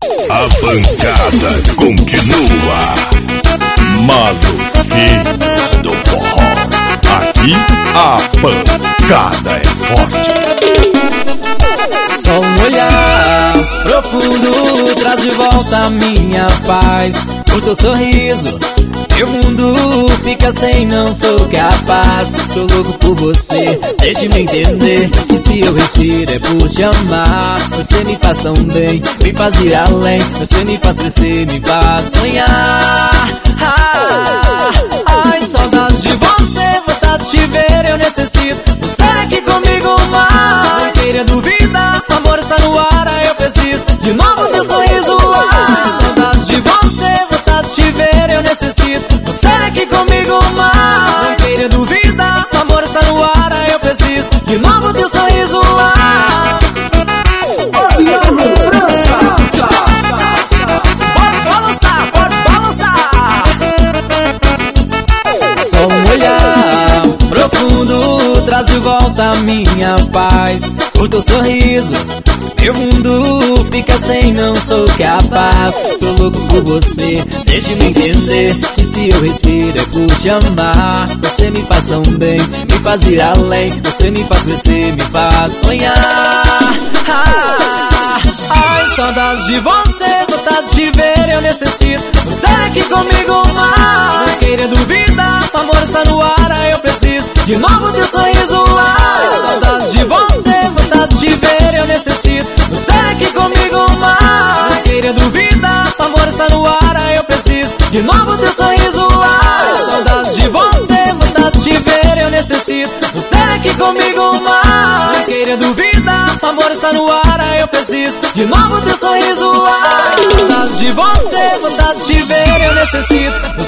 A pancada continua. Maluquinhos do forró. Aqui a pancada é forte. Só um olhar profundo traz de volta a minha paz. O teu sorriso, meu mundo fica sem, não sou capaz. Sou louco por você, deixe-me entender que se eu respiro é por te amar. Você me faz tão bem, me faz ir além. Você me faz crescer, me faz sonhar. Ai, saudades de você, vontade de te ver, eu necessito você aqui comigo mais. Não queria duvidar, o amor está no ar, eu preciso de novo teu sorriso. Ai, saudades de você, vontade de te ver, eu necessito você aqui comigo mais. Não queria duvidar, o amor está no ar, eu preciso de novo teu sorriso. Só um olhar profundo traz de volta a minha paz. O teu sorriso, meu mundo fica sem, não sou capaz. Sou louco por você, deixe-me entender que se eu respiro é por te amar. Você me faz tão bem, me faz ir além. Você me faz crescer, me faz sonhar. Ai, saudades de você, vontade de te ver, eu necessito você aqui comigo mais. Não queria duvidar, o amor está no ar, eu preciso de novo teu sorriso. Ai, saudades de você, vontade de te ver, eu necessito você aqui comigo mais. Não queria duvidar, o amor está no ar, eu preciso de novo teu sorriso. Ai, saudades de você, vontade de te ver, eu necessito você aqui comigo mais. Não queria duvidar, o amor está no ar, eu preciso de novo teu sorriso. Ai, saudades de você, vontade de te ver, eu necessito